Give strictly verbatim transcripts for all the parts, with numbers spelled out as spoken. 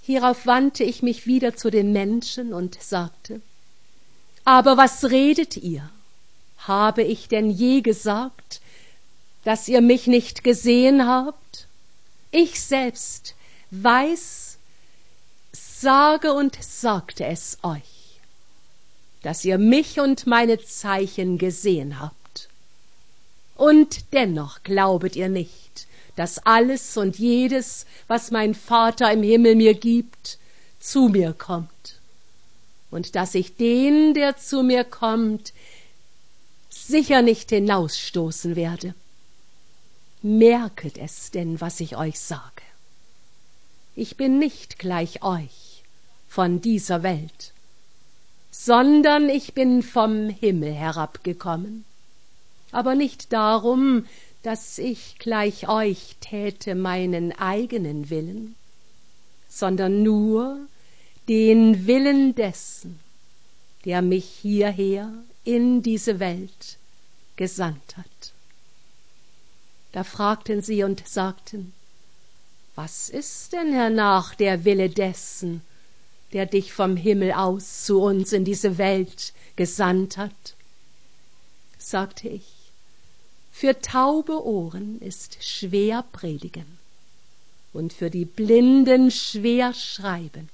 Hierauf wandte ich mich wieder zu den Menschen und sagte: Aber was redet ihr? Habe ich denn je gesagt, dass ihr mich nicht gesehen habt? Ich selbst weiß, sage und sagte es euch, dass ihr mich und meine Zeichen gesehen habt. Und dennoch glaubet ihr nicht, dass alles und jedes, was mein Vater im Himmel mir gibt, zu mir kommt. Und dass ich den, der zu mir kommt, sicher nicht hinausstoßen werde. Merket es denn, was ich euch sage. Ich bin nicht gleich euch von dieser Welt, sondern ich bin vom Himmel herabgekommen. Aber nicht darum, dass ich gleich euch täte meinen eigenen Willen, sondern nur den Willen dessen, der mich hierher in diese Welt gesandt hat. Da fragten sie und sagten: Was ist denn, hernach, der Wille dessen, der dich vom Himmel aus zu uns in diese Welt gesandt hat? Sagte ich: Für taube Ohren ist schwer predigen und für die Blinden schwer schreiben.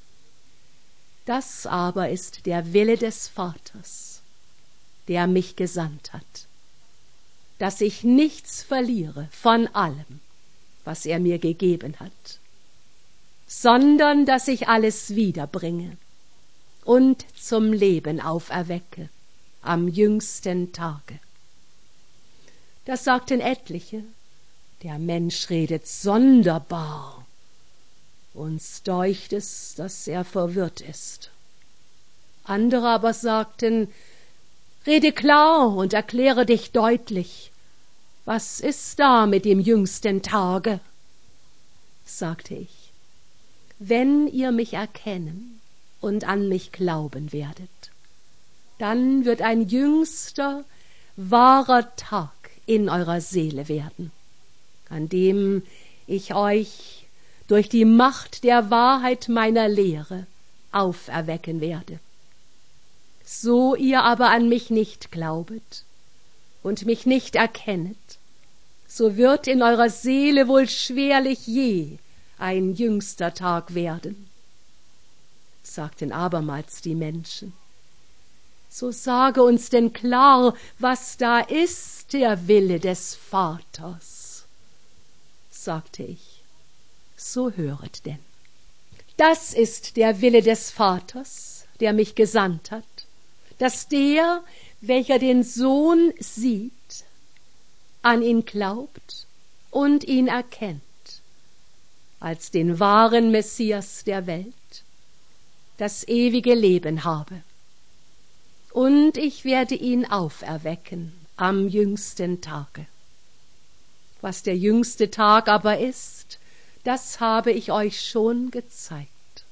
Das aber ist der Wille des Vaters, der mich gesandt hat, dass ich nichts verliere von allem, was er mir gegeben hat, sondern dass ich alles wiederbringe und zum Leben auferwecke am jüngsten Tage. Da sagten etliche: Der Mensch redet sonderbar. Uns deucht es, dass er verwirrt ist. Andere aber sagten: Rede klar und erkläre dich deutlich. Was ist da mit dem jüngsten Tage? Sagte ich: Wenn ihr mich erkennen und an mich glauben werdet, dann wird ein jüngster, wahrer Tag in eurer Seele werden, an dem ich euch durch die Macht der Wahrheit meiner Lehre auferwecken werde. So ihr aber an mich nicht glaubet und mich nicht erkennet, so wird in eurer Seele wohl schwerlich je ein jüngster Tag werden. Sagten abermals die Menschen: So sage uns denn klar, was da ist der Wille des Vaters. Sagte ich: So höret denn. Das ist der Wille des Vaters, der mich gesandt hat, dass der, welcher den Sohn sieht, an ihn glaubt und ihn erkennt, als den wahren Messias der Welt, das ewige Leben habe. Und ich werde ihn auferwecken am jüngsten Tage. Was der jüngste Tag aber ist, das habe ich euch schon gezeigt.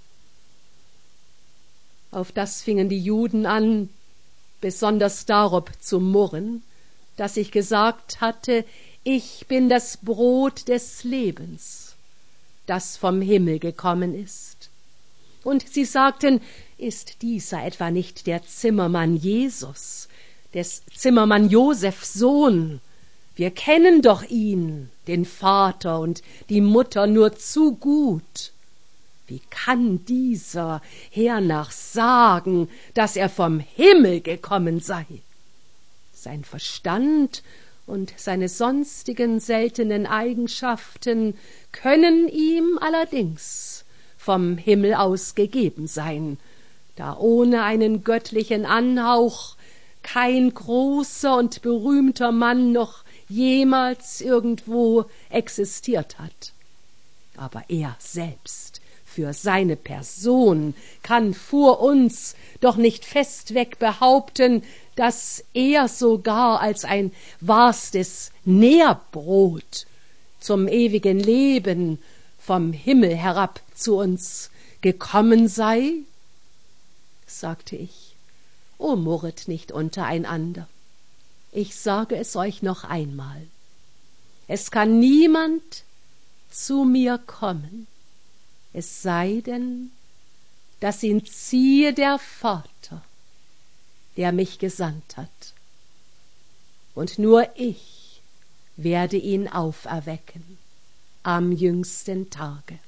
Auf das fingen die Juden an, besonders darob zu murren, dass ich gesagt hatte: Ich bin das Brot des Lebens, das vom Himmel gekommen ist. Und sie sagten: Ist dieser etwa nicht der Zimmermann Jesus, des Zimmermann Josefs Sohn? Wir kennen doch ihn, den Vater und die Mutter, nur zu gut. Wie kann dieser hernach sagen, dass er vom Himmel gekommen sei? Sein Verstand und seine sonstigen seltenen Eigenschaften können ihm allerdings vom Himmel aus gegeben sein, da ohne einen göttlichen Anhauch kein großer und berühmter Mann noch jemals irgendwo existiert hat. Aber er selbst für seine Person kann vor uns doch nicht festweg behaupten, dass er sogar als ein wahrstes Nährbrot zum ewigen Leben vom Himmel herab zu uns gekommen sei? Sagte ich: O murret nicht untereinander. Ich sage es euch noch einmal: Es kann niemand zu mir kommen, es sei denn, dass ihn ziehe der Vater, der mich gesandt hat. Und nur ich werde ihn auferwecken am jüngsten Tage.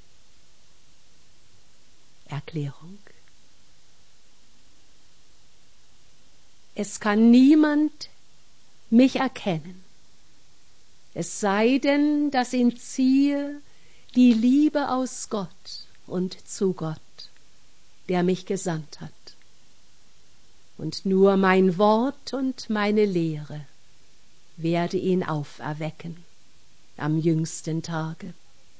Erklärung. Es kann niemand mich erkennen, es sei denn, dass ihn ziehe die Liebe aus Gott und zu Gott, der mich gesandt hat. Und nur mein Wort und meine Lehre werde ihn auferwecken am jüngsten Tage.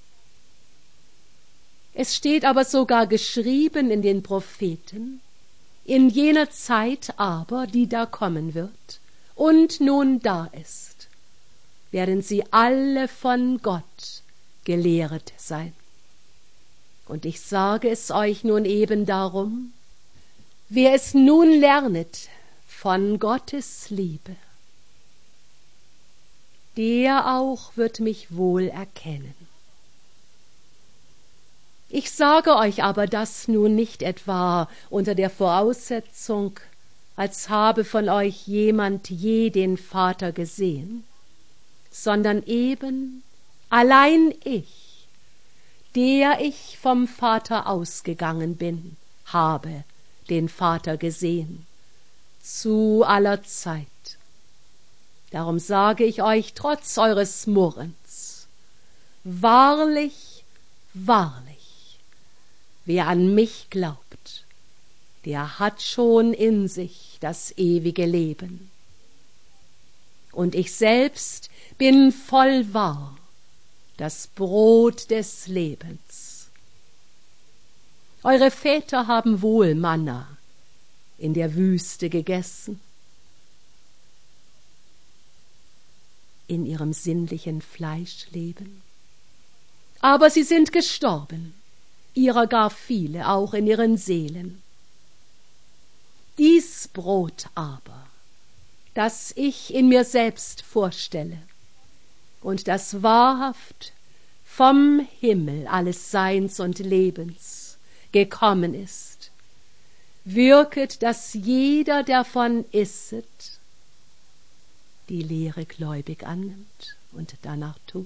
Es steht aber sogar geschrieben in den Propheten, in jener Zeit aber, die da kommen wird und nun da ist, werden sie alle von Gott gelehret sein. Und ich sage es euch nun eben darum, wer es nun lernet von Gottes Liebe, der auch wird mich wohl erkennen. Ich sage euch aber das nun nicht etwa unter der Voraussetzung, als habe von euch jemand je den Vater gesehen, sondern eben allein ich, der ich vom Vater ausgegangen bin, habe den Vater gesehen, zu aller Zeit. Darum sage ich euch trotz eures Murrens, wahrlich, wahrlich, wer an mich glaubt, der hat schon in sich das ewige Leben. Und ich selbst bin voll wahr das Brot des Lebens. Eure Väter haben wohl Manna in der Wüste gegessen, in ihrem sinnlichen Fleischleben. Aber sie sind gestorben, ihrer gar viele, auch in ihren Seelen. Dies Brot aber, das ich in mir selbst vorstelle und das wahrhaft vom Himmel alles Seins und Lebens gekommen ist, wirket, dass jeder, der davon isset, die Lehre gläubig annimmt und danach tut,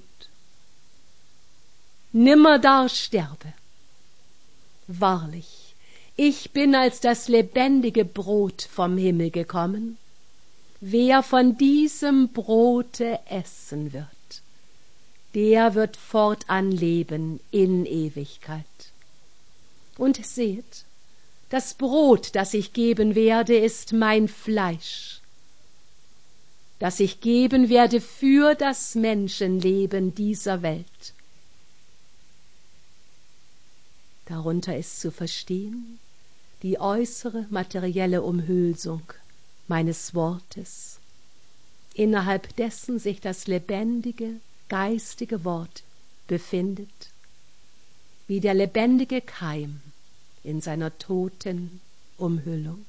nimmerdar sterbe. Wahrlich, ich bin als das lebendige Brot vom Himmel gekommen. Wer von diesem Brote essen wird, der wird fortan leben in Ewigkeit. Und seht, das Brot, das ich geben werde, ist mein Fleisch, das ich geben werde für das Menschenleben dieser Welt. Darunter ist zu verstehen die äußere materielle Umhülsung meines Wortes, innerhalb dessen sich das lebendige, geistige Wort befindet, wie der lebendige Keim in seiner toten Umhüllung.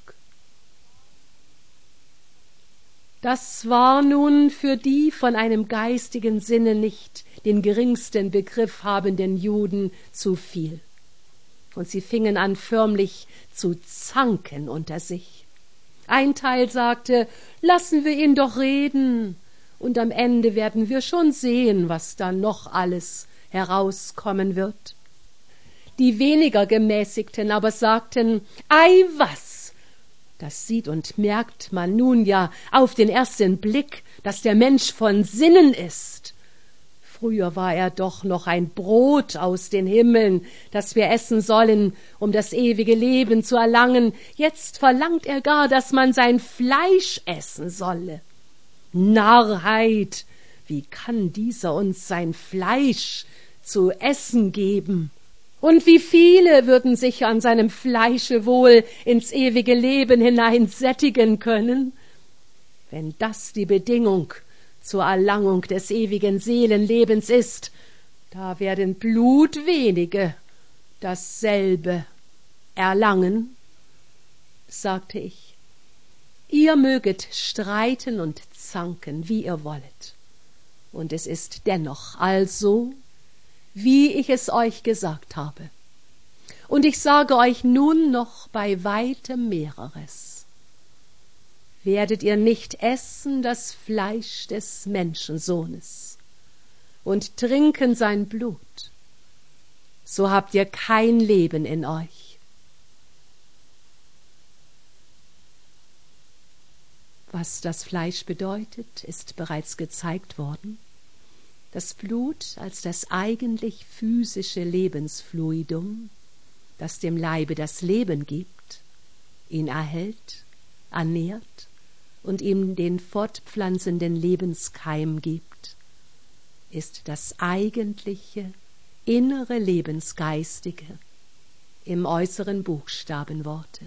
Das war nun für die von einem geistigen Sinne nicht den geringsten Begriff habenden Juden zu viel. Und sie fingen an förmlich zu zanken unter sich. Ein Teil sagte, lassen wir ihn doch reden, und am Ende werden wir schon sehen, was da noch alles herauskommen wird. Die weniger Gemäßigten aber sagten, ei was, das sieht und merkt man nun ja auf den ersten Blick, dass der Mensch von Sinnen ist. Früher war er doch noch ein Brot aus den Himmeln, das wir essen sollen, um das ewige Leben zu erlangen. Jetzt verlangt er gar, dass man sein Fleisch essen solle. Narrheit! Wie kann dieser uns sein Fleisch zu essen geben? Und wie viele würden sich an seinem Fleische wohl ins ewige Leben hinein sättigen können? Wenn das die Bedingung zur Erlangung des ewigen Seelenlebens ist, da werden blutwenige dasselbe erlangen, sagte ich. Ihr möget streiten und zanken, wie ihr wollet, und es ist dennoch also, wie ich es euch gesagt habe. Und ich sage euch nun noch bei weitem mehreres. Werdet ihr nicht essen das Fleisch des Menschensohnes und trinken sein Blut, so habt ihr kein Leben in euch. Was das Fleisch bedeutet, ist bereits gezeigt worden. Das Blut als das eigentlich physische Lebensfluidum, das dem Leibe das Leben gibt, ihn erhält, ernährt und ihm den fortpflanzenden Lebenskeim gibt, ist das eigentliche, innere Lebensgeistige im äußeren Buchstabenworte.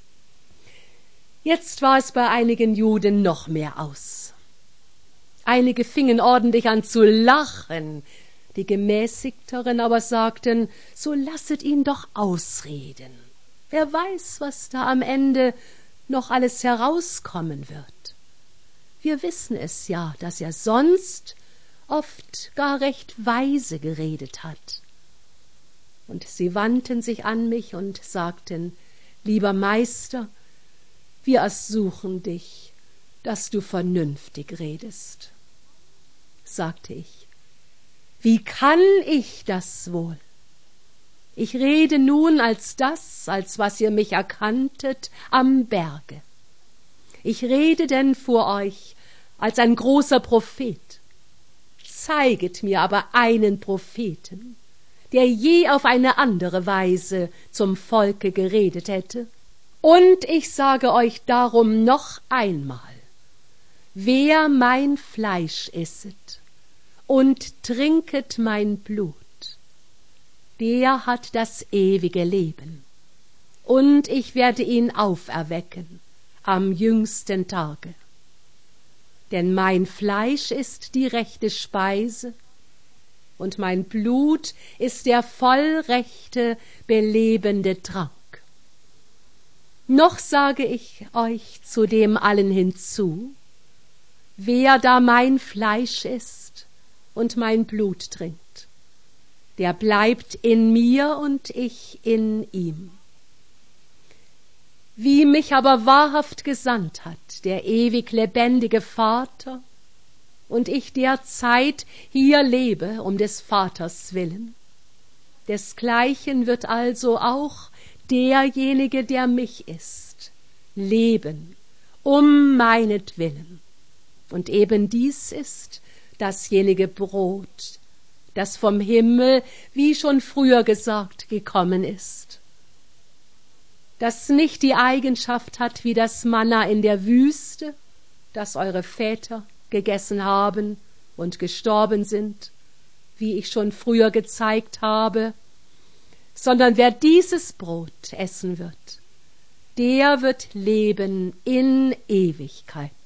Jetzt war es bei einigen Juden noch mehr aus. Einige fingen ordentlich an zu lachen, die Gemäßigteren aber sagten, so lasset ihn doch ausreden. Wer weiß, was da am Ende noch alles herauskommen wird. Wir wissen es ja, dass er sonst oft gar recht weise geredet hat. Und sie wandten sich an mich und sagten, lieber Meister, wir ersuchen dich, dass du vernünftig redest. Sagte ich, wie kann ich das wohl? Ich rede nun als das, als was ihr mich erkanntet, am Berge. Ich rede denn vor euch als ein großer Prophet. Zeiget mir aber einen Propheten, der je auf eine andere Weise zum Volke geredet hätte. Und ich sage euch darum noch einmal, wer mein Fleisch isset und trinket mein Blut, der hat das ewige Leben, und ich werde ihn auferwecken am jüngsten Tage. Denn mein Fleisch ist die rechte Speise, und mein Blut ist der vollrechte, belebende Trank. Noch sage ich euch zu dem allen hinzu, wer da mein Fleisch isst und mein Blut trinkt, der bleibt in mir und ich in ihm. Wie mich aber wahrhaft gesandt hat, der ewig lebendige Vater, und ich derzeit hier lebe um des Vaters willen, desgleichen wird also auch derjenige, der mich isst, leben um meinetwillen. Und eben dies ist dasjenige Brot, das vom Himmel, wie schon früher gesagt, gekommen ist, das nicht die Eigenschaft hat wie das Manna in der Wüste, das eure Väter gegessen haben und gestorben sind, wie ich schon früher gezeigt habe, sondern wer dieses Brot essen wird, der wird leben in Ewigkeit.